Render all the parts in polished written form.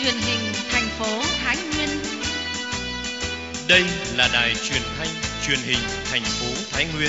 truyền hình thành phố Thái Nguyên. Đây là đài truyền thanh truyền hình thành phố Thái Nguyên.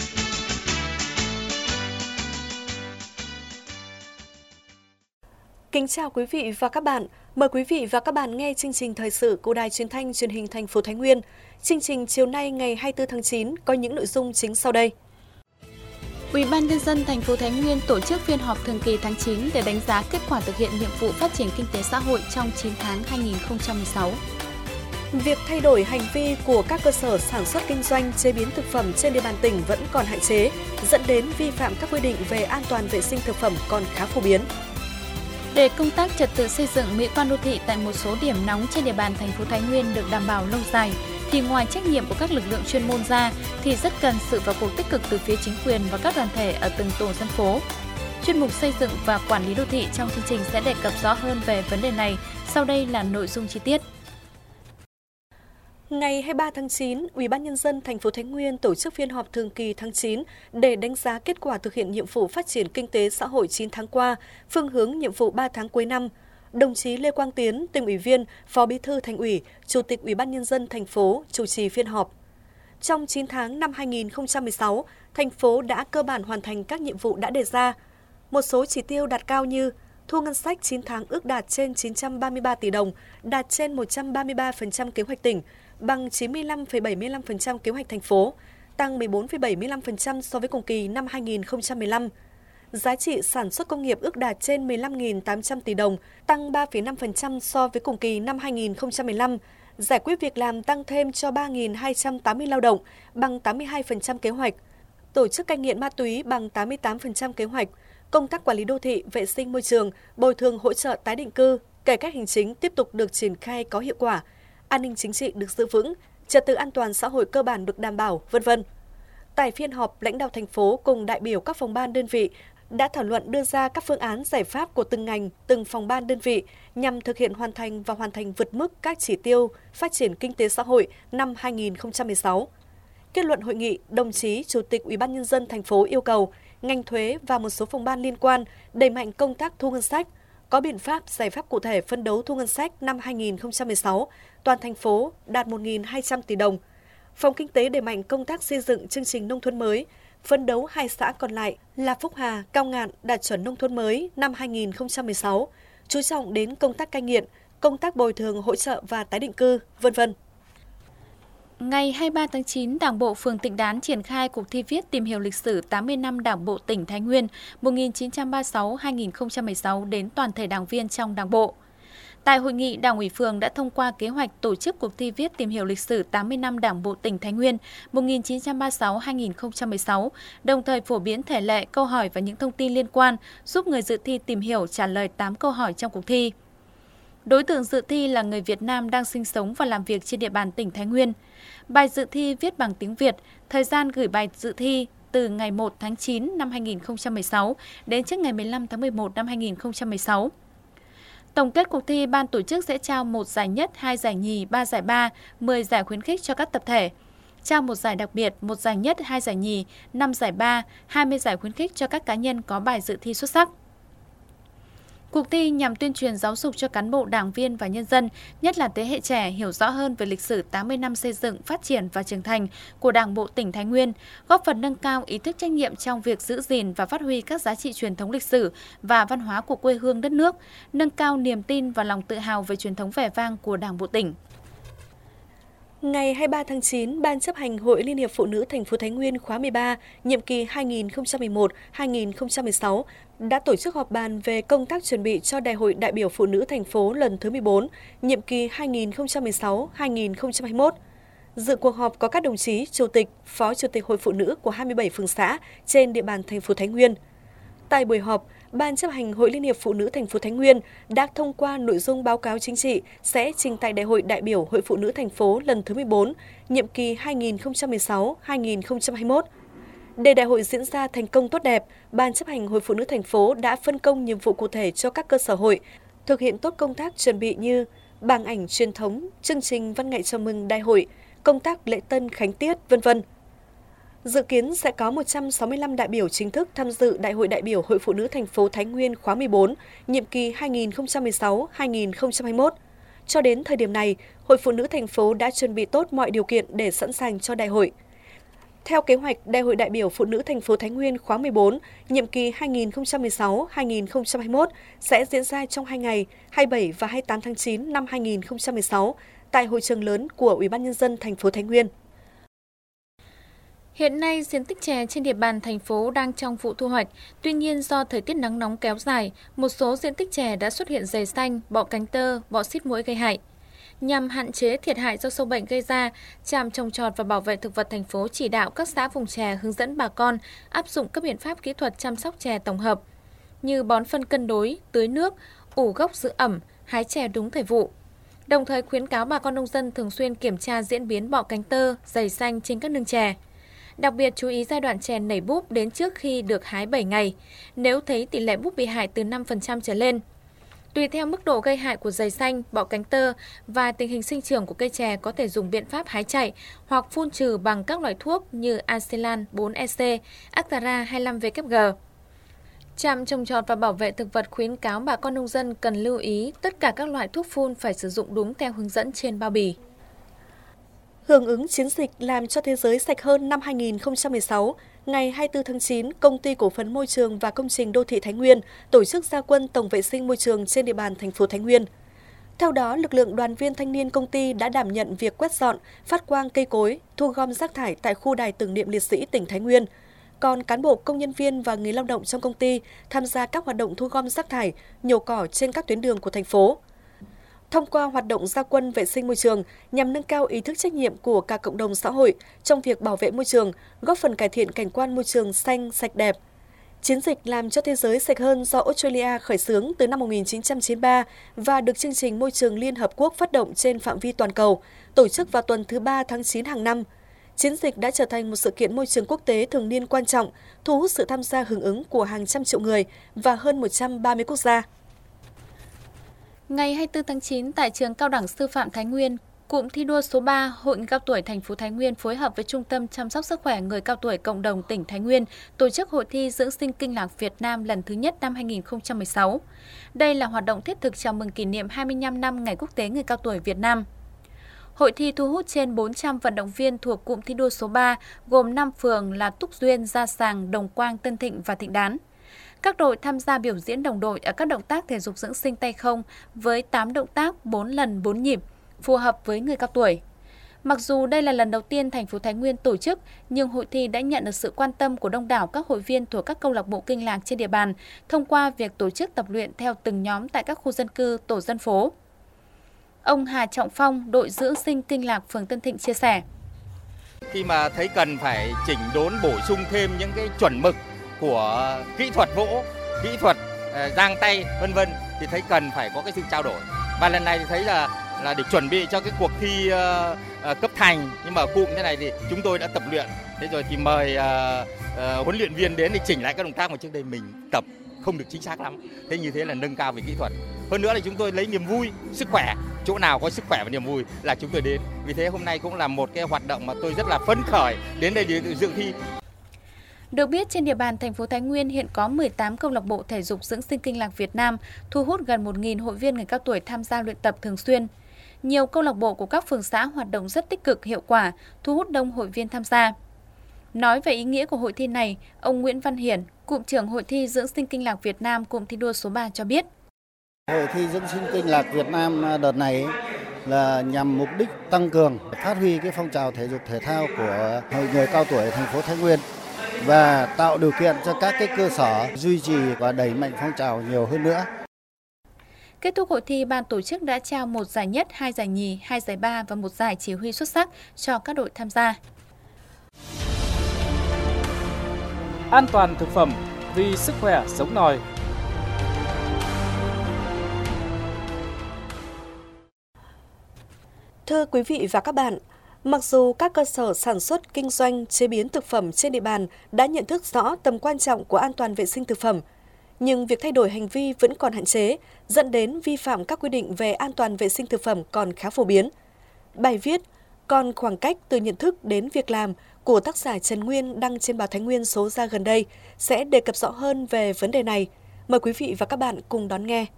Kính chào quý vị và các bạn. Mời quý vị và các bạn nghe chương trình thời sự của Đài Truyền thanh Truyền hình thành phố Thái Nguyên. Chương trình chiều nay ngày 24 tháng 9 có những nội dung chính sau đây. Ủy ban nhân dân thành phố Thái Nguyên tổ chức phiên họp thường kỳ tháng 9 để đánh giá kết quả thực hiện nhiệm vụ phát triển kinh tế xã hội trong 9 tháng 2016. Việc thay đổi hành vi của các cơ sở sản xuất kinh doanh chế biến thực phẩm trên địa bàn tỉnh vẫn còn hạn chế, dẫn đến vi phạm các quy định về an toàn vệ sinh thực phẩm còn khá phổ biến. Để công tác trật tự xây dựng mỹ quan đô thị tại một số điểm nóng trên địa bàn thành phố Thái Nguyên được đảm bảo lâu dài, thì ngoài trách nhiệm của các lực lượng chuyên môn ra, thì rất cần sự vào cuộc tích cực từ phía chính quyền và các đoàn thể ở từng tổ dân phố. Chuyên mục xây dựng và quản lý đô thị trong chương trình sẽ đề cập rõ hơn về vấn đề này. Sau đây là nội dung chi tiết. Ngày 23 tháng 9, Ủy ban nhân dân thành phố Thái Nguyên tổ chức phiên họp thường kỳ tháng 9 để đánh giá kết quả thực hiện nhiệm vụ phát triển kinh tế xã hội 9 tháng qua, phương hướng nhiệm vụ 3 tháng cuối năm. Đồng chí Lê Quang Tiến, Tỉnh ủy viên, Phó Bí thư Thành ủy, Chủ tịch Ủy ban nhân dân thành phố chủ trì phiên họp. Trong 9 tháng năm 2016, thành phố đã cơ bản hoàn thành các nhiệm vụ đã đề ra. Một số chỉ tiêu đạt cao như thu ngân sách 9 tháng ước đạt trên 933 tỷ đồng, đạt trên 133% kế hoạch tỉnh, bằng 95,75% kế hoạch thành phố, tăng 14,75% so với cùng kỳ năm 2015. Giá trị sản xuất công nghiệp ước đạt trên 15.800 tỷ đồng, tăng 3,5% so với cùng kỳ năm 2015. Giải quyết việc làm tăng thêm cho 3.280 lao động, bằng 82% kế hoạch. Tổ chức cai nghiện ma túy bằng 88% kế hoạch. Công tác quản lý đô thị, vệ sinh môi trường, bồi thường hỗ trợ tái định cư, cải cách hành chính tiếp tục được triển khai có hiệu quả. An ninh chính trị được giữ vững, trật tự an toàn xã hội cơ bản được đảm bảo, v.v. Tại phiên họp, lãnh đạo thành phố cùng đại biểu các phòng ban đơn vị đã thảo luận đưa ra các phương án giải pháp của từng ngành, từng phòng ban đơn vị nhằm thực hiện hoàn thành vượt mức các chỉ tiêu phát triển kinh tế xã hội năm 2016. Kết luận hội nghị, đồng chí Chủ tịch Ủy ban nhân dân thành phố yêu cầu ngành thuế và một số phòng ban liên quan đẩy mạnh công tác thu ngân sách, có biện pháp, giải pháp cụ thể phấn đấu thu ngân sách năm 2016, toàn thành phố đạt 1.200 tỷ đồng. Phòng Kinh tế đẩy mạnh công tác xây dựng chương trình nông thôn mới, phấn đấu 2 xã còn lại là Phúc Hà, Cao Ngạn đạt chuẩn nông thôn mới năm 2016, chú trọng đến công tác cai nghiện, công tác bồi thường hỗ trợ và tái định cư, v.v. Ngày 23 tháng 9, Đảng bộ phường Tịnh Đán triển khai cuộc thi viết tìm hiểu lịch sử 80 năm Đảng bộ tỉnh Thái Nguyên 1936-2016 đến toàn thể đảng viên trong Đảng bộ. Tại hội nghị, Đảng ủy phường đã thông qua kế hoạch tổ chức cuộc thi viết tìm hiểu lịch sử 80 năm Đảng bộ tỉnh Thái Nguyên 1936-2016, đồng thời phổ biến thể lệ, câu hỏi và những thông tin liên quan, giúp người dự thi tìm hiểu trả lời 8 câu hỏi trong cuộc thi. Đối tượng dự thi là người Việt Nam đang sinh sống và làm việc trên địa bàn tỉnh Thái Nguyên. Bài dự thi viết bằng tiếng Việt, thời gian gửi bài dự thi từ ngày 1 tháng 9 năm 2016 đến trước ngày 15 tháng 11 năm 2016. Tổng kết cuộc thi, ban tổ chức sẽ trao 1 giải nhất, 2 giải nhì, 3 giải ba, 10 giải khuyến khích cho các tập thể. Trao 1 giải đặc biệt, 1 giải nhất, 2 giải nhì, 5 giải ba, 20 giải khuyến khích cho các cá nhân có bài dự thi xuất sắc. Cuộc thi nhằm tuyên truyền giáo dục cho cán bộ, đảng viên và nhân dân, nhất là thế hệ trẻ hiểu rõ hơn về lịch sử 80 năm xây dựng, phát triển và trưởng thành của Đảng bộ tỉnh Thái Nguyên, góp phần nâng cao ý thức trách nhiệm trong việc giữ gìn và phát huy các giá trị truyền thống lịch sử và văn hóa của quê hương đất nước, nâng cao niềm tin và lòng tự hào về truyền thống vẻ vang của Đảng bộ tỉnh. Ngày 23 tháng 9, Ban chấp hành Hội Liên hiệp Phụ nữ thành phố Thái Nguyên khóa 13, nhiệm kỳ 2011-2016 đã tổ chức họp bàn về công tác chuẩn bị cho Đại hội đại biểu Phụ nữ thành phố lần thứ 14, nhiệm kỳ 2016-2021. Dự cuộc họp có các đồng chí Chủ tịch, Phó Chủ tịch Hội Phụ nữ của 27 phường xã trên địa bàn thành phố Thái Nguyên. Tại buổi họp, Ban chấp hành Hội Liên hiệp Phụ nữ thành phố Thái Nguyên đã thông qua nội dung báo cáo chính trị sẽ trình tại Đại hội đại biểu Hội Phụ nữ thành phố lần thứ 14, nhiệm kỳ 2016-2021. Để đại hội diễn ra thành công tốt đẹp, Ban chấp hành Hội Phụ nữ thành phố đã phân công nhiệm vụ cụ thể cho các cơ sở hội, thực hiện tốt công tác chuẩn bị như bảng ảnh truyền thống, chương trình văn nghệ chào mừng đại hội, công tác lễ tân khánh tiết, v.v. Dự kiến sẽ có 165 đại biểu chính thức tham dự Đại hội đại biểu Hội Phụ nữ thành phố Thái Nguyên khóa 14, nhiệm kỳ 2016-2021. Cho đến thời điểm này, Hội Phụ nữ thành phố đã chuẩn bị tốt mọi điều kiện để sẵn sàng cho đại hội. Theo kế hoạch, Đại hội đại biểu Phụ nữ thành phố Thái Nguyên khóa 14, nhiệm kỳ 2016-2021 sẽ diễn ra trong 2 ngày, 27 và 28 tháng 9 năm 2016 tại hội trường lớn của Ủy ban nhân dân thành phố Thái Nguyên. Hiện nay, diện tích chè trên địa bàn thành phố đang trong vụ thu hoạch. Tuy nhiên, do thời tiết nắng nóng kéo dài, một số diện tích chè đã xuất hiện giầy xanh, bọ cánh tơ, bọ xít muỗi gây hại. Nhằm hạn chế thiệt hại do sâu bệnh gây ra, Trạm Trồng trọt và Bảo vệ thực vật thành phố chỉ đạo các xã vùng chè hướng dẫn bà con áp dụng các biện pháp kỹ thuật chăm sóc chè tổng hợp như bón phân cân đối, tưới nước, ủ gốc giữ ẩm, hái chè đúng thời vụ. Đồng thời khuyến cáo bà con nông dân thường xuyên kiểm tra diễn biến bọ cánh tơ, giầy xanh trên các nương chè. Đặc biệt chú ý giai đoạn chè nảy búp đến trước khi được hái 7 ngày, nếu thấy tỷ lệ búp bị hại từ 5% trở lên. Tùy theo mức độ gây hại của giầy xanh, bọ cánh tơ và tình hình sinh trưởng của cây chè có thể dùng biện pháp hái chạy hoặc phun trừ bằng các loại thuốc như Acelan 4EC, Actara 25VKG. Trạm Trồng trọt và Bảo vệ thực vật khuyến cáo bà con nông dân cần lưu ý tất cả các loại thuốc phun phải sử dụng đúng theo hướng dẫn trên bao bì. Hưởng ứng chiến dịch Làm cho thế giới sạch hơn năm 2016, ngày 24 tháng 9, Công ty Cổ phần Môi trường và Công trình Đô thị Thái Nguyên tổ chức ra quân tổng vệ sinh môi trường trên địa bàn thành phố Thái Nguyên. Theo đó, lực lượng đoàn viên thanh niên công ty đã đảm nhận việc quét dọn, phát quang cây cối, thu gom rác thải tại khu đài tưởng niệm liệt sĩ tỉnh Thái Nguyên. Còn cán bộ, công nhân viên và người lao động trong công ty tham gia các hoạt động thu gom rác thải, nhổ cỏ trên các tuyến đường của thành phố. Thông qua hoạt động ra quân vệ sinh môi trường nhằm nâng cao ý thức trách nhiệm của cả cộng đồng xã hội trong việc bảo vệ môi trường, góp phần cải thiện cảnh quan môi trường xanh, sạch đẹp. Chiến dịch Làm cho thế giới sạch hơn do Australia khởi xướng từ năm 1993 và được chương trình Môi trường Liên Hợp Quốc phát động trên phạm vi toàn cầu, tổ chức vào tuần thứ 3 tháng 9 hàng năm. Chiến dịch đã trở thành một sự kiện môi trường quốc tế thường niên quan trọng, thu hút sự tham gia hưởng ứng của hàng trăm triệu người và hơn 130 quốc gia. Ngày 24 tháng 9 tại trường Cao đẳng Sư phạm Thái Nguyên, cụm thi đua số 3 Hội người cao tuổi thành phố Thái Nguyên phối hợp với Trung tâm chăm sóc sức khỏe người cao tuổi cộng đồng tỉnh Thái Nguyên tổ chức hội thi dưỡng sinh kinh lạc Việt Nam lần thứ nhất năm 2016. Đây là hoạt động thiết thực chào mừng kỷ niệm 25 năm Ngày Quốc tế người cao tuổi Việt Nam. Hội thi thu hút trên 400 vận động viên thuộc cụm thi đua số 3 gồm 5 phường là Túc Duyên, Gia Sàng, Đồng Quang, Tân Thịnh và Thịnh Đán. Các đội tham gia biểu diễn đồng đội ở các động tác thể dục dưỡng sinh tay không với 8 động tác 4 lần 4 nhịp, phù hợp với người cao tuổi. Mặc dù đây là lần đầu tiên thành phố Thái Nguyên tổ chức, nhưng hội thi đã nhận được sự quan tâm của đông đảo các hội viên thuộc các câu lạc bộ kinh lạc trên địa bàn thông qua việc tổ chức tập luyện theo từng nhóm tại các khu dân cư, tổ dân phố. Ông Hà Trọng Phong, đội dưỡng sinh kinh lạc phường Tân Thịnh chia sẻ. Khi mà thấy cần phải chỉnh đốn bổ sung thêm những cái chuẩn mực của kỹ thuật vỗ, kỹ thuật giang tay vân vân thì thấy cần phải có cái sự trao đổi. Và lần này thì thấy là để chuẩn bị cho cái cuộc thi cấp thành, nhưng mà cụm thế này thì chúng tôi đã tập luyện. Thế rồi thì mời huấn luyện viên đến để chỉnh lại các động tác mà trước đây mình tập không được chính xác lắm. Thế như thế là nâng cao về kỹ thuật. Hơn nữa là chúng tôi lấy niềm vui, sức khỏe, chỗ nào có sức khỏe và niềm vui là chúng tôi đến. Vì thế hôm nay cũng là một cái hoạt động mà tôi rất là phấn khởi đến đây để dự thi. Được biết, trên địa bàn thành phố Thái Nguyên hiện có 18 câu lạc bộ thể dục dưỡng sinh kinh lạc Việt Nam, thu hút gần 1.000 hội viên người cao tuổi tham gia luyện tập thường xuyên. Nhiều câu lạc bộ của các phường xã hoạt động rất tích cực, hiệu quả, thu hút đông hội viên tham gia. Nói về ý nghĩa của hội thi này, ông Nguyễn Văn Hiển, cụm trưởng Hội thi dưỡng sinh kinh lạc Việt Nam, cụm thi đua số 3 cho biết. Hội thi dưỡng sinh kinh lạc Việt Nam đợt này là nhằm mục đích tăng cường, phát huy cái phong trào thể dục thể thao của hội người cao tuổi thành phố Thái Nguyên và tạo điều kiện cho các cái cơ sở duy trì và đẩy mạnh phong trào nhiều hơn nữa. Kết thúc hội thi, ban tổ chức đã trao 1 giải nhất, 2 giải nhì, 2 giải ba và 1 giải chỉ huy xuất sắc cho các đội tham gia. An toàn thực phẩm vì sức khỏe sống nòi. Thưa quý vị và các bạn, mặc dù các cơ sở sản xuất, kinh doanh, chế biến thực phẩm trên địa bàn đã nhận thức rõ tầm quan trọng của an toàn vệ sinh thực phẩm, nhưng việc thay đổi hành vi vẫn còn hạn chế, dẫn đến vi phạm các quy định về an toàn vệ sinh thực phẩm còn khá phổ biến. Bài viết "Còn khoảng cách từ nhận thức đến việc làm" của tác giả Trần Nguyên đăng trên báo Thái Nguyên số ra gần đây sẽ đề cập rõ hơn về vấn đề này. Mời quý vị và các bạn cùng đón nghe.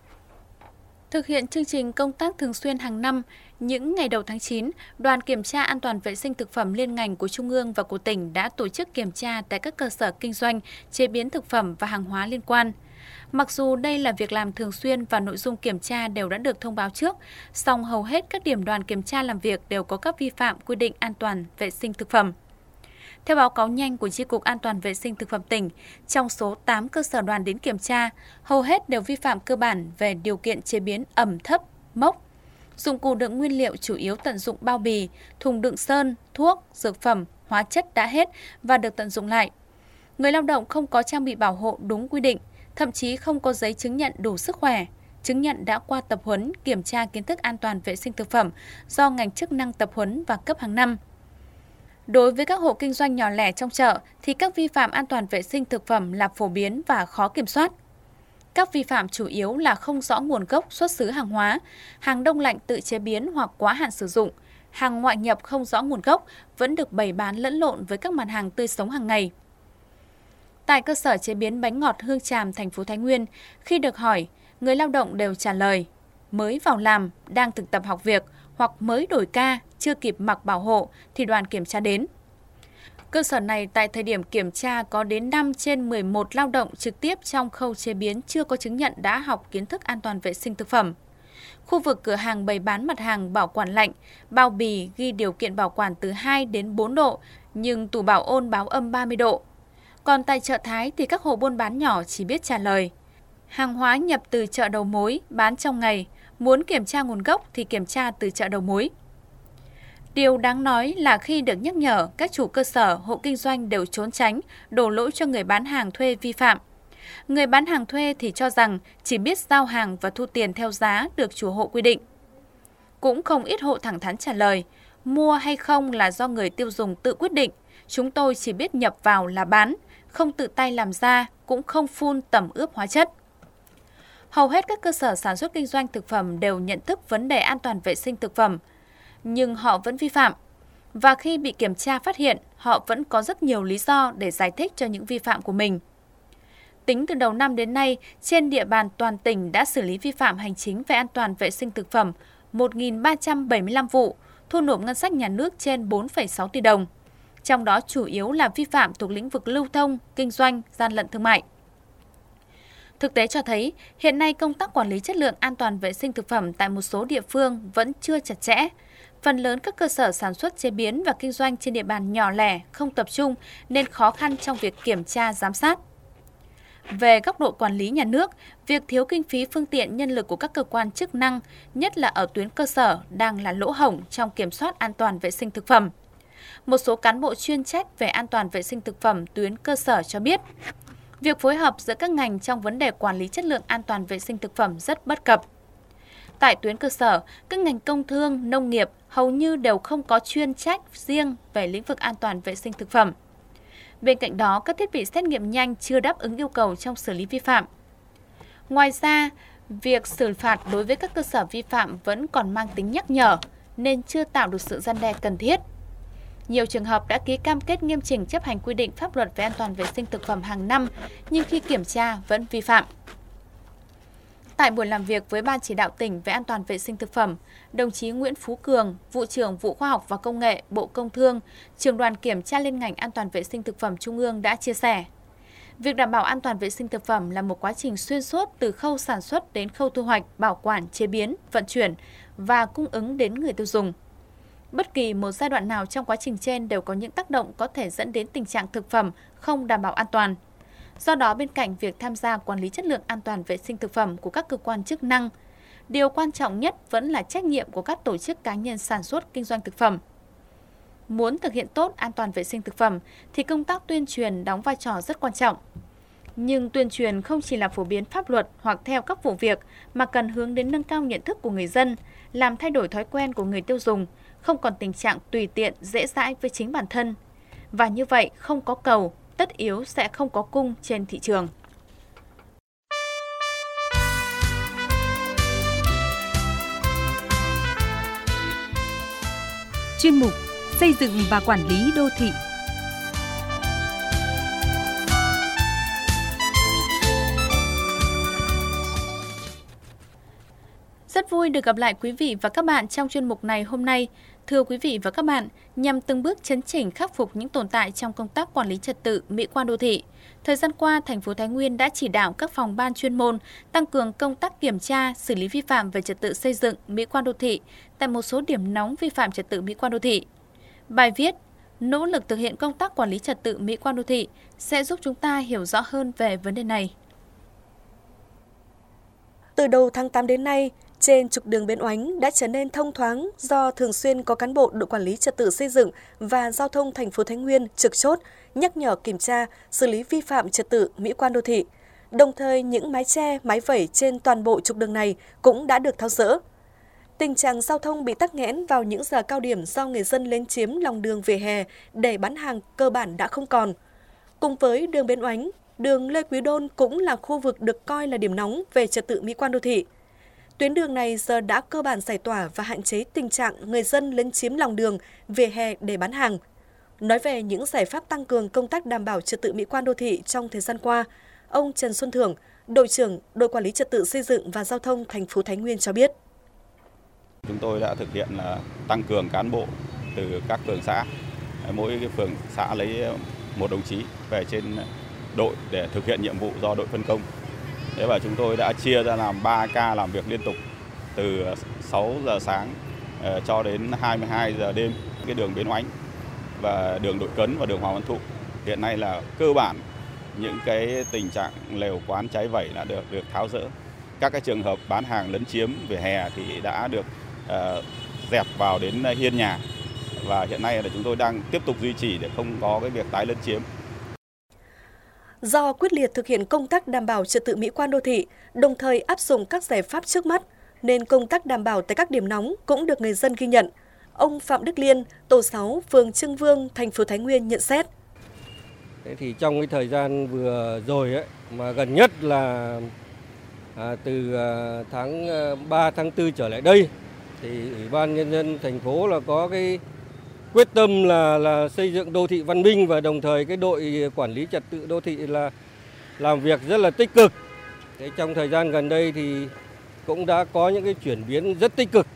Thực hiện chương trình công tác thường xuyên hàng năm, những ngày đầu tháng 9, Đoàn Kiểm tra An toàn vệ sinh thực phẩm liên ngành của Trung ương và của tỉnh đã tổ chức kiểm tra tại các cơ sở kinh doanh, chế biến thực phẩm và hàng hóa liên quan. Mặc dù đây là việc làm thường xuyên và nội dung kiểm tra đều đã được thông báo trước, song hầu hết các điểm đoàn kiểm tra làm việc đều có các vi phạm quy định an toàn vệ sinh thực phẩm. Theo báo cáo nhanh của Chi cục An toàn vệ sinh thực phẩm tỉnh, trong số 8 cơ sở đoàn đến kiểm tra, hầu hết đều vi phạm cơ bản về điều kiện chế biến ẩm thấp, mốc. Dụng cụ đựng nguyên liệu chủ yếu tận dụng bao bì, thùng đựng sơn, thuốc, dược phẩm, hóa chất đã hết và được tận dụng lại. Người lao động không có trang bị bảo hộ đúng quy định, thậm chí không có giấy chứng nhận đủ sức khỏe, chứng nhận đã qua tập huấn kiểm tra kiến thức an toàn vệ sinh thực phẩm do ngành chức năng tập huấn và cấp hàng năm. Đối với các hộ kinh doanh nhỏ lẻ trong chợ thì các vi phạm an toàn vệ sinh thực phẩm là phổ biến và khó kiểm soát. Các vi phạm chủ yếu là không rõ nguồn gốc xuất xứ hàng hóa, hàng đông lạnh tự chế biến hoặc quá hạn sử dụng, hàng ngoại nhập không rõ nguồn gốc vẫn được bày bán lẫn lộn với các mặt hàng tươi sống hàng ngày. Tại cơ sở chế biến bánh ngọt Hương Tràm, thành phố Thái Nguyên, khi được hỏi, người lao động đều trả lời mới vào làm, đang thực tập học việc hoặc mới đổi ca, chưa kịp mặc bảo hộ thì đoàn kiểm tra đến. Cơ sở này tại thời điểm kiểm tra có đến 5 trên 11 lao động trực tiếp trong khâu chế biến chưa có chứng nhận đã học kiến thức an toàn vệ sinh thực phẩm. Khu vực cửa hàng bày bán mặt hàng bảo quản lạnh, bao bì ghi điều kiện bảo quản từ 2 đến 4 độ, nhưng tủ bảo ôn báo âm 30 độ. Còn tại chợ Thái thì các hộ buôn bán nhỏ chỉ biết trả lời hàng hóa nhập từ chợ đầu mối, bán trong ngày, muốn kiểm tra nguồn gốc thì kiểm tra từ chợ đầu mối. Điều đáng nói là khi được nhắc nhở, các chủ cơ sở, hộ kinh doanh đều trốn tránh, đổ lỗi cho người bán hàng thuê vi phạm. Người bán hàng thuê thì cho rằng chỉ biết giao hàng và thu tiền theo giá được chủ hộ quy định. Cũng không ít hộ thẳng thắn trả lời, mua hay không là do người tiêu dùng tự quyết định, chúng tôi chỉ biết nhập vào là bán, không tự tay làm ra, cũng không phun tẩm ướp hóa chất. Hầu hết các cơ sở sản xuất kinh doanh thực phẩm đều nhận thức vấn đề an toàn vệ sinh thực phẩm, nhưng họ vẫn vi phạm. Và khi bị kiểm tra phát hiện, họ vẫn có rất nhiều lý do để giải thích cho những vi phạm của mình. Tính từ đầu năm đến nay, trên địa bàn toàn tỉnh đã xử lý vi phạm hành chính về an toàn vệ sinh thực phẩm 1.375 vụ, thu nộp ngân sách nhà nước trên 4,6 tỷ đồng. Trong đó chủ yếu là vi phạm thuộc lĩnh vực lưu thông, kinh doanh, gian lận thương mại. Thực tế cho thấy, hiện nay công tác quản lý chất lượng an toàn vệ sinh thực phẩm tại một số địa phương vẫn chưa chặt chẽ. Phần lớn các cơ sở sản xuất chế biến và kinh doanh trên địa bàn nhỏ lẻ, không tập trung nên khó khăn trong việc kiểm tra, giám sát. Về góc độ quản lý nhà nước, việc thiếu kinh phí phương tiện nhân lực của các cơ quan chức năng, nhất là ở tuyến cơ sở, đang là lỗ hổng trong kiểm soát an toàn vệ sinh thực phẩm. Một số cán bộ chuyên trách về an toàn vệ sinh thực phẩm tuyến cơ sở cho biết, việc phối hợp giữa các ngành trong vấn đề quản lý chất lượng an toàn vệ sinh thực phẩm rất bất cập. Tại tuyến cơ sở, các ngành công thương, nông nghiệp hầu như đều không có chuyên trách riêng về lĩnh vực an toàn vệ sinh thực phẩm. Bên cạnh đó, các thiết bị xét nghiệm nhanh chưa đáp ứng yêu cầu trong xử lý vi phạm. Ngoài ra, việc xử phạt đối với các cơ sở vi phạm vẫn còn mang tính nhắc nhở, nên chưa tạo được sự răn đe cần thiết. Nhiều trường hợp đã ký cam kết nghiêm chỉnh chấp hành quy định pháp luật về an toàn vệ sinh thực phẩm hàng năm, nhưng khi kiểm tra vẫn vi phạm. Tại buổi làm việc với Ban Chỉ đạo tỉnh về an toàn vệ sinh thực phẩm, đồng chí Nguyễn Phú Cường, Vụ trưởng Vụ Khoa học và Công nghệ, Bộ Công Thương, trưởng đoàn kiểm tra liên ngành an toàn vệ sinh thực phẩm Trung ương đã chia sẻ. Việc đảm bảo an toàn vệ sinh thực phẩm là một quá trình xuyên suốt từ khâu sản xuất đến khâu thu hoạch, bảo quản, chế biến, vận chuyển và cung ứng đến người tiêu dùng. Bất kỳ một giai đoạn nào trong quá trình trên đều có những tác động có thể dẫn đến tình trạng thực phẩm không đảm bảo an toàn. Do đó, bên cạnh việc tham gia quản lý chất lượng an toàn vệ sinh thực phẩm của các cơ quan chức năng, điều quan trọng nhất vẫn là trách nhiệm của các tổ chức cá nhân sản xuất kinh doanh thực phẩm. Muốn thực hiện tốt an toàn vệ sinh thực phẩm thì công tác tuyên truyền đóng vai trò rất quan trọng. Nhưng tuyên truyền không chỉ là phổ biến pháp luật hoặc theo các vụ việc mà cần hướng đến nâng cao nhận thức của người dân, làm thay đổi thói quen của người tiêu dùng, không còn tình trạng tùy tiện, dễ dãi với chính bản thân. Và như vậy không có cầu, tất yếu sẽ không có cung trên thị trường. Chuyên mục xây dựng và quản lý đô thị. Rất vui được gặp lại quý vị và các bạn trong chuyên mục này hôm nay. Thưa quý vị và các bạn, nhằm từng bước chấn chỉnh khắc phục những tồn tại trong công tác quản lý trật tự, mỹ quan đô thị, thời gian qua, thành phố Thái Nguyên đã chỉ đạo các phòng ban chuyên môn tăng cường công tác kiểm tra, xử lý vi phạm về trật tự xây dựng, mỹ quan đô thị tại một số điểm nóng vi phạm trật tự mỹ quan đô thị. Bài viết nỗ lực thực hiện công tác quản lý trật tự mỹ quan đô thị sẽ giúp chúng ta hiểu rõ hơn về vấn đề này. Từ đầu tháng 8 đến nay, trên trục đường Bến Oánh đã trở nên thông thoáng do thường xuyên có cán bộ đội quản lý trật tự xây dựng và giao thông thành phố Thái Nguyên trực chốt, nhắc nhở kiểm tra, xử lý vi phạm trật tự mỹ quan đô thị. Đồng thời, những mái che, mái vẩy trên toàn bộ trục đường này cũng đã được tháo dỡ. Tình trạng giao thông bị tắc nghẽn vào những giờ cao điểm do người dân lấn chiếm lòng đường vỉa hè để bán hàng cơ bản đã không còn. Cùng với đường Bến Oánh, đường Lê Quý Đôn cũng là khu vực được coi là điểm nóng về trật tự mỹ quan đô thị. Tuyến đường này giờ đã cơ bản giải tỏa và hạn chế tình trạng người dân lấn chiếm lòng đường, vỉa hè để bán hàng. Nói về những giải pháp tăng cường công tác đảm bảo trật tự mỹ quan đô thị trong thời gian qua, ông Trần Xuân Thưởng, đội trưởng đội quản lý trật tự xây dựng và giao thông thành phố Thái Nguyên cho biết. Chúng tôi đã thực hiện là tăng cường cán bộ từ các phường xã. Mỗi cái phường xã lấy một đồng chí về trên đội để thực hiện nhiệm vụ do đội phân công. Thế và chúng tôi đã chia ra làm 3 ca làm việc liên tục từ 6 giờ sáng cho đến 22 giờ đêm. Cái đường Bến Oánh và đường Đội Cấn và đường Hoàng Văn Thụ hiện nay là cơ bản những cái tình trạng lều quán cháy vẩy đã được tháo dỡ. Các cái trường hợp bán hàng lấn chiếm vỉa hè thì đã được dẹp vào đến hiên nhà và hiện nay là chúng tôi đang tiếp tục duy trì để không có cái việc tái lấn chiếm. Do quyết liệt thực hiện công tác đảm bảo trật tự mỹ quan đô thị, đồng thời áp dụng các giải pháp trước mắt, nên công tác đảm bảo tại các điểm nóng cũng được người dân ghi nhận. Ông Phạm Đức Liên, tổ 6, phường Trưng Vương, thành phố Thái Nguyên nhận xét. Thế thì trong cái thời gian vừa rồi ấy, mà gần nhất là từ tháng 3, tháng 4 trở lại đây, thì Ủy ban Nhân dân thành phố là có cái quyết tâm là xây dựng đô thị văn minh và đồng thời cái đội quản lý trật tự đô thị là làm việc rất là tích cực. Thế trong thời gian gần đây thì cũng đã có những cái chuyển biến rất tích cực.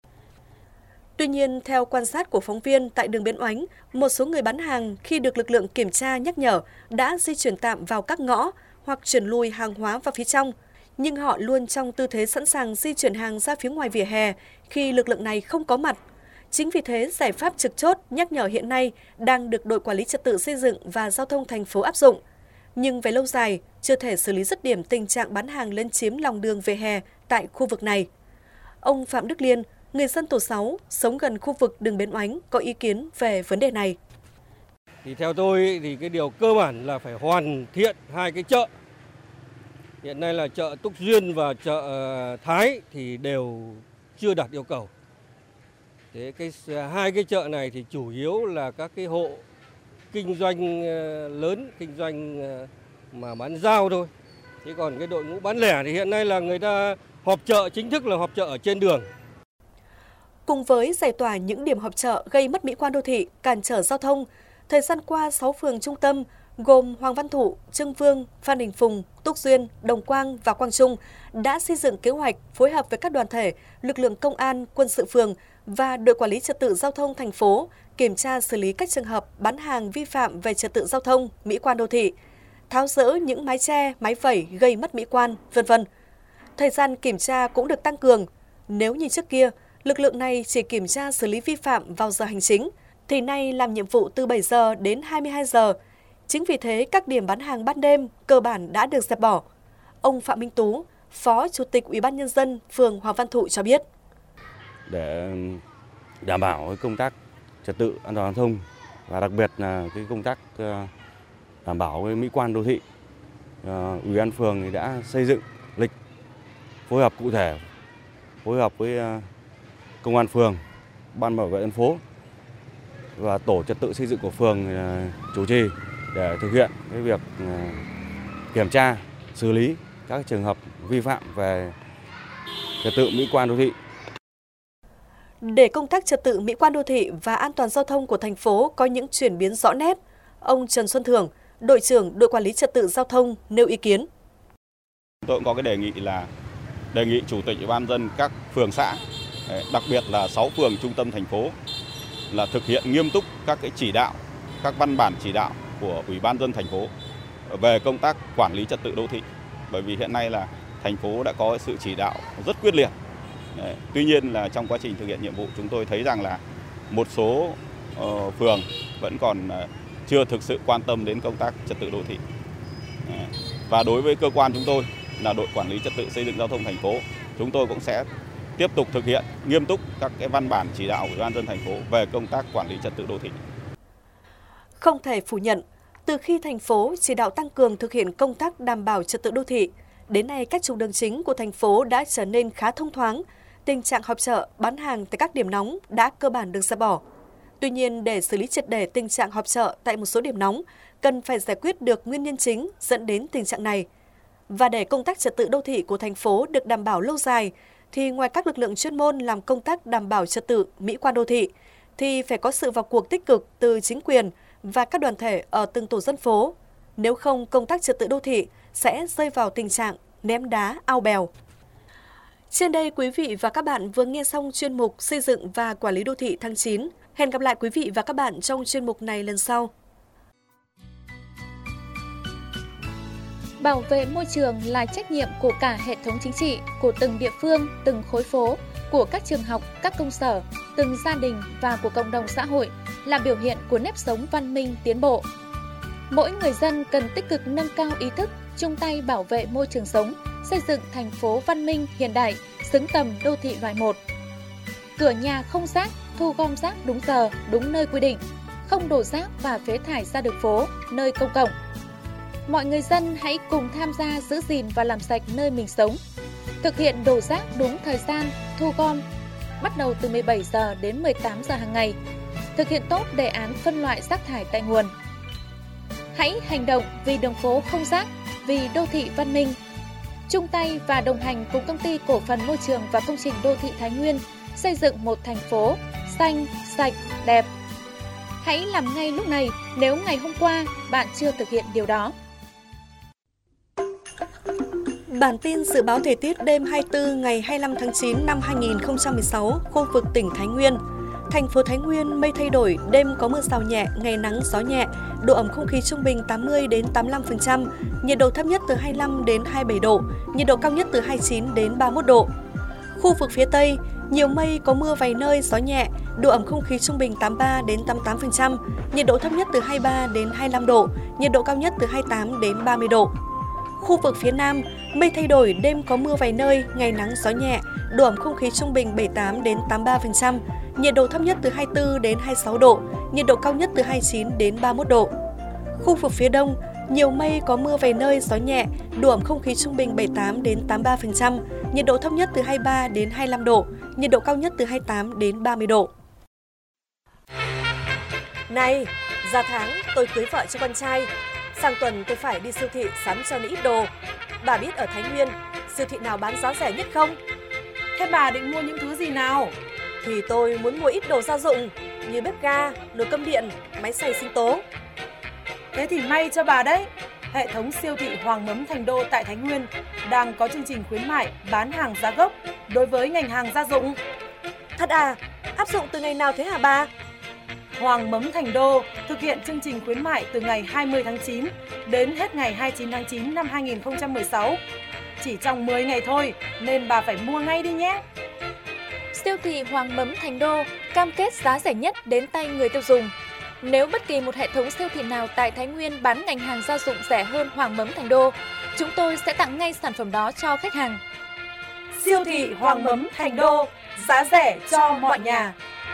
Tuy nhiên, theo quan sát của phóng viên tại đường Bến Oánh, một số người bán hàng khi được lực lượng kiểm tra nhắc nhở đã di chuyển tạm vào các ngõ hoặc chuyển lùi hàng hóa vào phía trong. Nhưng họ luôn trong tư thế sẵn sàng di chuyển hàng ra phía ngoài vỉa hè khi lực lượng này không có mặt. Chính vì thế, giải pháp trực chốt nhắc nhở hiện nay đang được đội quản lý trật tự xây dựng và giao thông thành phố áp dụng. Nhưng về lâu dài, chưa thể xử lý dứt điểm tình trạng bán hàng lấn chiếm lòng đường vỉa hè tại khu vực này. Ông Phạm Đức Liên, người dân tổ 6, sống gần khu vực đường Bến Oánh có ý kiến về vấn đề này. Thì theo tôi thì cái điều cơ bản là phải hoàn thiện hai cái chợ. Hiện nay là chợ Túc Duyên và chợ Thái thì đều chưa đạt yêu cầu. Thế hai cái chợ này thì chủ yếu là các cái hộ kinh doanh lớn, kinh doanh mà bán rau thôi. Thế còn cái đội ngũ bán lẻ thì hiện nay là người ta họp chợ, chính thức là họp chợ ở trên đường. Cùng với giải tỏa những điểm họp chợ gây mất mỹ quan đô thị, cản trở giao thông, thời gian qua 6 phường trung tâm gồm Hoàng Văn Thụ, Trưng Vương, Phan Đình Phùng, Túc Duyên, Đồng Quang và Quang Trung đã xây dựng kế hoạch phối hợp với các đoàn thể, lực lượng công an, quân sự phường và đội quản lý trật tự giao thông thành phố kiểm tra xử lý các trường hợp bán hàng vi phạm về trật tự giao thông, mỹ quan đô thị, tháo dỡ những mái che, mái vẩy gây mất mỹ quan, v.v. Thời gian kiểm tra cũng được tăng cường. Nếu như trước kia, lực lượng này chỉ kiểm tra xử lý vi phạm vào giờ hành chính, thì nay làm nhiệm vụ từ 7 giờ đến 22 giờ. Chính vì thế, các điểm bán hàng ban đêm cơ bản đã được dẹp bỏ. Ông Phạm Minh Tú, Phó Chủ tịch Ủy ban Nhân dân phường Hoàng Văn Thụ cho biết. Để đảm bảo công tác trật tự an toàn giao thông và đặc biệt là cái công tác đảm bảo cái mỹ quan đô thị, Ủy ban phường thì đã xây dựng lịch phối hợp cụ thể, phối hợp với công an phường, ban bảo vệ dân phố và tổ trật tự xây dựng của phường chủ trì để thực hiện cái việc kiểm tra, xử lý các trường hợp vi phạm về trật tự mỹ quan đô thị. Để công tác trật tự mỹ quan đô thị và an toàn giao thông của thành phố có những chuyển biến rõ nét, ông Trần Xuân Thường, đội trưởng đội quản lý trật tự giao thông nêu ý kiến. Tôi cũng có cái đề nghị là đề nghị chủ tịch Ủy ban nhân dân các phường xã, đặc biệt là 6 phường trung tâm thành phố là thực hiện nghiêm túc các cái chỉ đạo, các văn bản chỉ đạo của Ủy ban nhân dân thành phố về công tác quản lý trật tự đô thị. Bởi vì hiện nay là thành phố đã có sự chỉ đạo rất quyết liệt. Tuy nhiên là trong quá trình thực hiện nhiệm vụ chúng tôi thấy rằng là một số phường vẫn còn chưa thực sự quan tâm đến công tác trật tự đô thị. Và đối với cơ quan chúng tôi là đội quản lý trật tự xây dựng giao thông thành phố, chúng tôi cũng sẽ tiếp tục thực hiện nghiêm túc các cái văn bản chỉ đạo của Ủy ban nhân dân thành phố về công tác quản lý trật tự đô thị. Không thể phủ nhận, từ khi thành phố chỉ đạo tăng cường thực hiện công tác đảm bảo trật tự đô thị, đến nay các trục đường chính của thành phố đã trở nên khá thông thoáng, tình trạng họp chợ, bán hàng tại các điểm nóng đã cơ bản được dẹp bỏ. Tuy nhiên, để xử lý triệt để tình trạng họp chợ tại một số điểm nóng, cần phải giải quyết được nguyên nhân chính dẫn đến tình trạng này. Và để công tác trật tự đô thị của thành phố được đảm bảo lâu dài, thì ngoài các lực lượng chuyên môn làm công tác đảm bảo trật tự, mỹ quan đô thị, thì phải có sự vào cuộc tích cực từ chính quyền và các đoàn thể ở từng tổ dân phố. Nếu không, công tác trật tự đô thị sẽ rơi vào tình trạng ném đá ao bèo. Trên đây, quý vị và các bạn vừa nghe xong chuyên mục Xây dựng và Quản lý đô thị tháng 9. Hẹn gặp lại quý vị và các bạn trong chuyên mục này lần sau. Bảo vệ môi trường là trách nhiệm của cả hệ thống chính trị, của từng địa phương, từng khối phố, của các trường học, các công sở, từng gia đình và của cộng đồng xã hội, là biểu hiện của nếp sống văn minh tiến bộ. Mỗi người dân cần tích cực nâng cao ý thức, chung tay bảo vệ môi trường sống, xây dựng thành phố văn minh hiện đại, xứng tầm đô thị loại 1. Cửa nhà không rác, thu gom rác đúng giờ, đúng nơi quy định, không đổ rác và phế thải ra đường phố, nơi công cộng. Mọi người dân hãy cùng tham gia giữ gìn và làm sạch nơi mình sống. Thực hiện đổ rác đúng thời gian, thu gom, bắt đầu từ 17 giờ đến 18 giờ hàng ngày. Thực hiện tốt đề án phân loại rác thải tại nguồn. Hãy hành động vì đường phố không rác, vì đô thị văn minh. Chung tay và đồng hành cùng Công ty Cổ phần Môi trường và Công trình Đô thị Thái Nguyên xây dựng một thành phố xanh, sạch, đẹp. Hãy làm ngay lúc này nếu ngày hôm qua bạn chưa thực hiện điều đó. Bản tin dự báo thời tiết đêm 24 ngày 25 tháng 9 năm 2016, khu vực tỉnh Thái Nguyên. Thành phố Thái Nguyên mây thay đổi, đêm có mưa rào nhẹ, ngày nắng gió nhẹ, độ ẩm không khí trung bình 80 đến 85%, nhiệt độ thấp nhất từ 25 đến 27 độ, nhiệt độ cao nhất từ 29 đến 31 độ. Khu vực phía Tây, nhiều mây có mưa vài nơi, gió nhẹ, độ ẩm không khí trung bình 83 đến 88%, nhiệt độ thấp nhất từ 23 đến 25 độ, nhiệt độ cao nhất từ 28 đến 30 độ. Khu vực phía Nam, mây thay đổi, đêm có mưa vài nơi, ngày nắng gió nhẹ, độ ẩm không khí trung bình 78 đến 83%, nhiệt độ thấp nhất từ 24 đến 26 độ, nhiệt độ cao nhất từ 29 đến 31 độ. Khu vực phía Đông, nhiều mây có mưa vài nơi, gió nhẹ, độ ẩm không khí trung bình 78 đến 83%, nhiệt độ thấp nhất từ 23 đến 25 độ, nhiệt độ cao nhất từ 28 đến 30 độ. Này, ra tháng tôi cưới vợ cho con trai. Sang tuần tôi phải đi siêu thị sắm cho nó ít đồ. Bà biết ở Thái Nguyên, siêu thị nào bán giá rẻ nhất không? Thế bà định mua những thứ gì nào? Thì tôi muốn mua ít đồ gia dụng như bếp ga, nồi cơm điện, máy xay sinh tố. Thế thì may cho bà đấy. Hệ thống siêu thị Hoàng Mấm Thành Đô tại Thái Nguyên đang có chương trình khuyến mại bán hàng giá gốc đối với ngành hàng gia dụng. Thật à? Áp dụng từ ngày nào thế hả bà? Hoàng Mấm Thành Đô thực hiện chương trình khuyến mại từ ngày 20 tháng 9 đến hết ngày 29 tháng 9 năm 2016. Chỉ trong 10 ngày thôi nên bà phải mua ngay đi nhé. Siêu thị Hoàng Mấm Thành Đô cam kết giá rẻ nhất đến tay người tiêu dùng. Nếu bất kỳ một hệ thống siêu thị nào tại Thái Nguyên bán ngành hàng gia dụng rẻ hơn Hoàng Mấm Thành Đô, chúng tôi sẽ tặng ngay sản phẩm đó cho khách hàng. Siêu thị Hoàng Mấm Thành Đô, giá rẻ cho mọi nhà.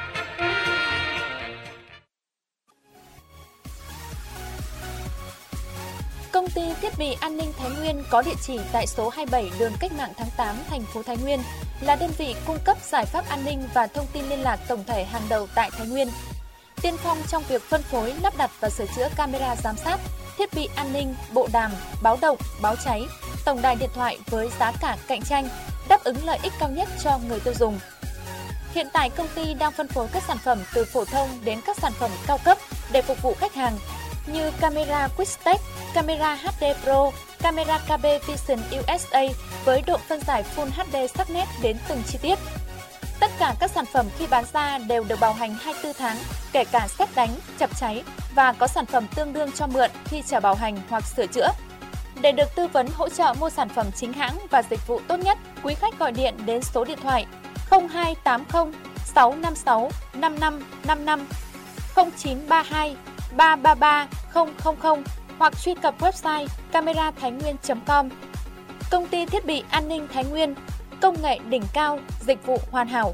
Công ty thiết bị an ninh Thái Nguyên có địa chỉ tại số 27 đường Cách mạng tháng 8, thành phố Thái Nguyên, là đơn vị cung cấp giải pháp an ninh và thông tin liên lạc tổng thể hàng đầu tại Thái Nguyên. Tiên phong trong việc phân phối, lắp đặt và sửa chữa camera giám sát, thiết bị an ninh, bộ đàm, báo động, báo cháy, tổng đài điện thoại với giá cả cạnh tranh, đáp ứng lợi ích cao nhất cho người tiêu dùng. Hiện tại công ty đang phân phối các sản phẩm từ phổ thông đến các sản phẩm cao cấp để phục vụ khách hàng như camera Quick-Step, camera HD Pro, camera KB Vision USA với độ phân giải Full HD sắc nét đến từng chi tiết. Tất cả các sản phẩm khi bán ra đều được bảo hành 24 tháng, kể cả sét đánh, chập cháy và có sản phẩm tương đương cho mượn khi trả bảo hành hoặc sửa chữa. Để được tư vấn hỗ trợ mua sản phẩm chính hãng và dịch vụ tốt nhất, quý khách gọi điện đến số điện thoại 0280 656 5555, 0932 333 000 hoặc truy cập website camerathainhnguyên.com. Công ty thiết bị an ninh Thái Nguyên, công nghệ đỉnh cao, dịch vụ hoàn hảo.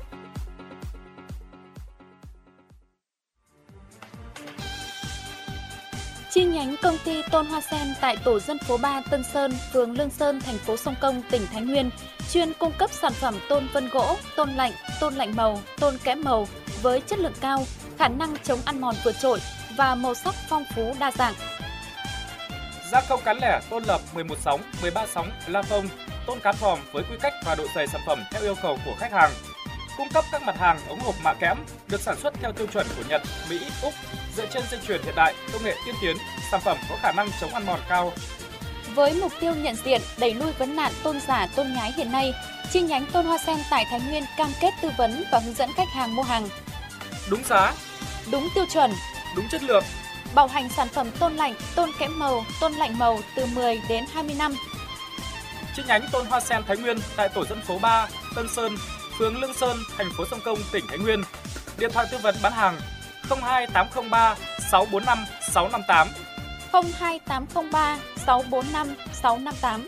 Chi nhánh công ty Tôn Hoa Sen tại tổ dân phố 3 Tân Sơn, phường Lương Sơn, thành phố Sông Công, tỉnh Thái Nguyên chuyên cung cấp sản phẩm tôn vân gỗ, tôn lạnh màu, tôn kẽm màu với chất lượng cao, khả năng chống ăn mòn vượt trội và màu sắc phong phú đa dạng. Gia công cán lẻ tôn lập 11 sóng, 13 sóng, la phông, tôn cán vòm với quy cách và độ dày sản phẩm theo yêu cầu của khách hàng. Cung cấp các mặt hàng ống hộp mạ kẽm được sản xuất theo tiêu chuẩn của Nhật, Mỹ, Úc, dựa trên dây chuyền hiện đại, công nghệ tiên tiến, sản phẩm có khả năng chống ăn mòn cao. Với mục tiêu nhận diện, đẩy lui vấn nạn tôn giả, tôn nhái hiện nay, chi nhánh Tôn Hoa Sen tại Thái Nguyên cam kết tư vấn và hướng dẫn khách hàng mua hàng đúng giá, đúng tiêu chuẩn, đúng chất lượng. Bảo hành sản phẩm tôn lạnh, tôn kẽm màu, tôn lạnh màu từ 10 đến 20 năm. Chi nhánh Tôn Hoa Sen Thái Nguyên tại tổ dân phố 3, Tân Sơn, phường Lương Sơn, thành phố Sông Công, tỉnh Thái Nguyên. Điện thoại tư vấn bán hàng 02803 645 658. 02803 645 658.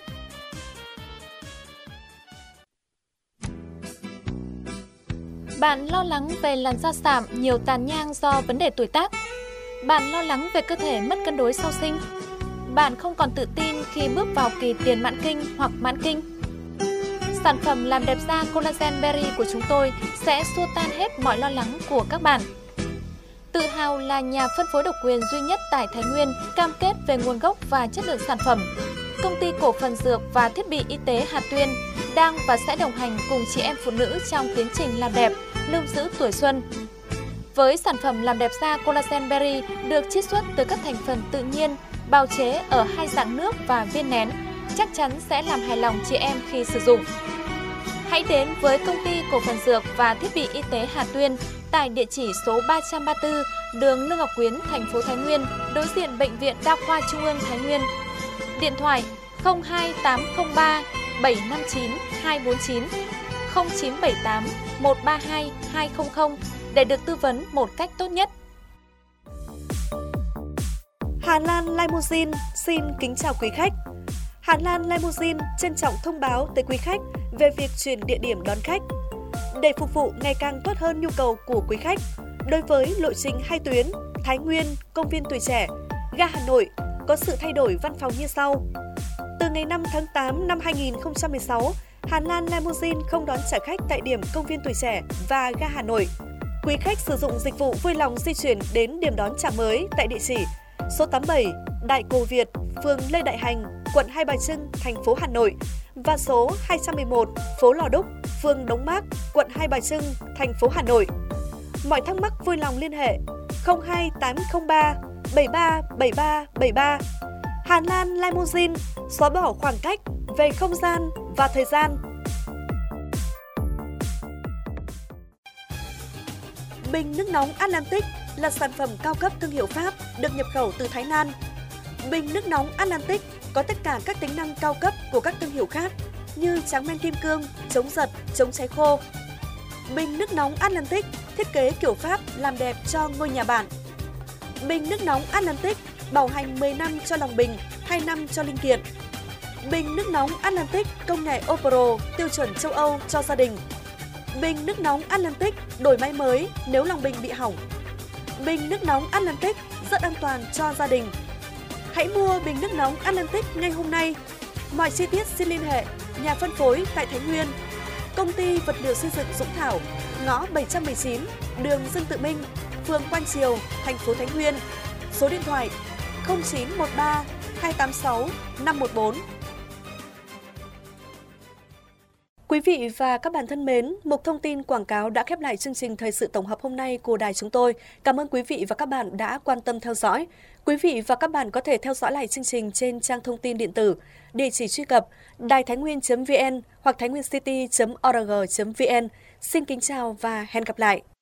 Bạn lo lắng về làn da sạm, nhiều tàn nhang do vấn đề tuổi tác? Bạn lo lắng về cơ thể mất cân đối sau sinh? Bạn không còn tự tin khi bước vào kỳ tiền mãn kinh hoặc mãn kinh? Sản phẩm làm đẹp da Collagen Berry của chúng tôi sẽ xua tan hết mọi lo lắng của các bạn. Tự hào là nhà phân phối độc quyền duy nhất tại Thái Nguyên, cam kết về nguồn gốc và chất lượng sản phẩm. Công ty cổ phần dược và thiết bị y tế Hà Tuyên đang và sẽ đồng hành cùng chị em phụ nữ trong tiến trình làm đẹp, lưu giữ tuổi xuân. Với sản phẩm làm đẹp da Collagen Berry được chiết xuất từ các thành phần tự nhiên, bào chế ở hai dạng nước và viên nén, chắc chắn sẽ làm hài lòng chị em khi sử dụng. Hãy đến với công ty cổ phần dược và thiết bị y tế Hà Tuyên tại địa chỉ số 334 đường Lương Ngọc Quyến, thành phố Thái Nguyên, đối diện Bệnh viện Đa khoa Trung ương Thái Nguyên. Điện thoại 02803 759 249 0978 132 200 để được tư vấn một cách tốt nhất. Hà Lan Limousine xin kính chào quý khách. Hà Lan Limousine trân trọng thông báo tới quý khách về việc chuyển địa điểm đón khách. Để phục vụ ngày càng tốt hơn nhu cầu của quý khách, đối với lộ trình 2 tuyến Thái Nguyên, Công viên Tuổi Trẻ, ga Hà Nội có sự thay đổi văn phòng như sau. Từ ngày 5 tháng 8 năm 2016, Hà Lan Limousine không đón trả khách tại điểm Công viên Tuổi Trẻ và ga Hà Nội. Quý khách sử dụng dịch vụ vui lòng di chuyển đến điểm đón trả mới tại địa chỉ số 87 Đại Cổ Việt, phường Lê Đại Hành, quận Hai Bà Trưng, thành phố Hà Nội và số 211 phố Lò Đúc, phường Đống Mác, quận Hai Bà Trưng, thành phố Hà Nội. Mọi thắc mắc vui lòng liên hệ 02803 737373. Hà Lan Limousine xóa bỏ khoảng cách về không gian và thời gian. Bình nước nóng Atlantic là sản phẩm cao cấp thương hiệu Pháp được nhập khẩu từ Thái Lan. Bình nước nóng Atlantic có tất cả các tính năng cao cấp của các thương hiệu khác như tráng men kim cương, chống giật, chống cháy khô. Bình nước nóng Atlantic thiết kế kiểu Pháp làm đẹp cho ngôi nhà bạn. Bình nước nóng Atlantic bảo hành 10 năm cho lòng bình, 2 năm cho linh kiện. Bình nước nóng Atlantic công nghệ Opro tiêu chuẩn châu Âu cho gia đình. Bình nước nóng Atlantic đổi máy mới nếu lòng bình bị hỏng. Bình nước nóng Atlantic rất an toàn cho gia đình. Hãy mua bình nước nóng Atlantic ngay hôm nay. Mọi chi tiết xin liên hệ nhà phân phối tại Thái Nguyên, công ty vật liệu xây dựng Dũng Thảo, ngõ 719, đường Dương Tự Minh, phường Quan Triều, thành phố Thái Nguyên. Số điện thoại 0913 286 514. Quý vị và các bạn thân mến, mục thông tin quảng cáo đã khép lại chương trình thời sự tổng hợp hôm nay của đài chúng tôi. Cảm ơn quý vị và các bạn đã quan tâm theo dõi. Quý vị và các bạn có thể theo dõi lại chương trình trên trang thông tin điện tử, địa chỉ truy cập đài-tháinhnguyên.vn hoặc tháinhguencity.org.vn. Xin kính chào và hẹn gặp lại!